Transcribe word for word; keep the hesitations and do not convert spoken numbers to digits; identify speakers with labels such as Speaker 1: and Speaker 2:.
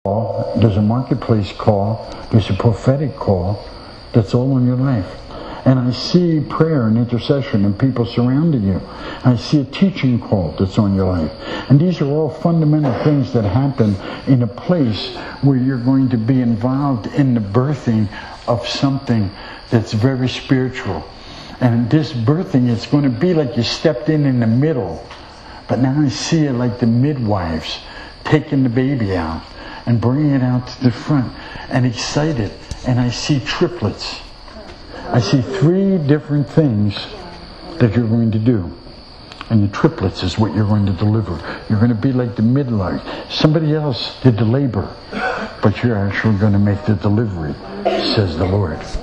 Speaker 1: call, there's a marketplace call, there's a prophetic call that's all in your life. And I see prayer and intercession and people surrounding you. I see a teaching call that's on your life. And these are all fundamental things that happen in a place where you're going to be involved in the birthing of something that's very spiritual. And this birthing, it's going to be like you stepped in in the middle. But now I see it like the midwives taking the baby out and bringing it out to the front and excited. And I see triplets. I see three different things that you're going to do. And the triplets is what you're going to deliver. You're going to be like the midwife. Somebody else did the labor, but you're actually going to make the delivery, says the Lord.